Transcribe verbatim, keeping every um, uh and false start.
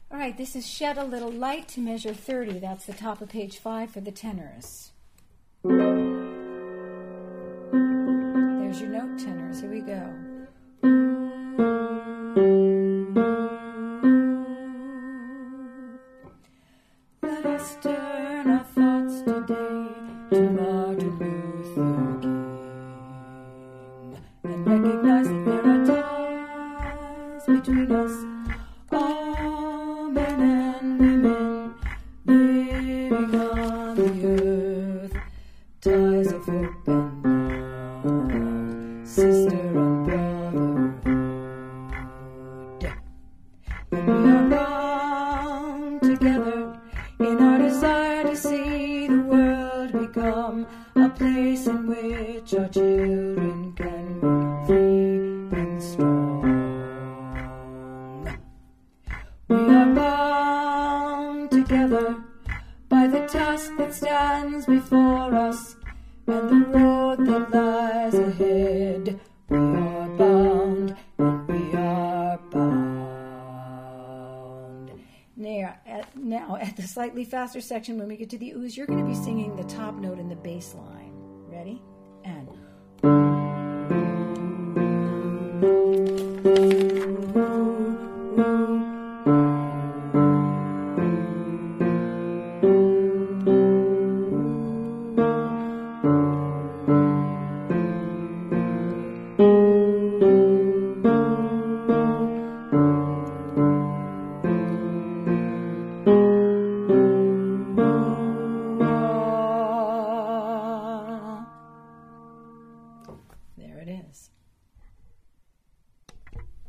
All right, this is Shed a Little Light to measure thirty. That's the top of page five for the tenors. There's your note, tenors. Here we go. Let us turn our thoughts today to Martin Luther King and recognize that there are ties between us, all men and women living on the earth, ties of hope and love, sister and brotherhood. And we are bound together in our desire to see the world become a place in which our children can be free and strong. We are bound together by the task that stands before us and the road that lies ahead. We are bound and we are bound. Now at, now, at the slightly faster section, when we get to the ooze, you're going to be singing the top note in the bass line. Ready?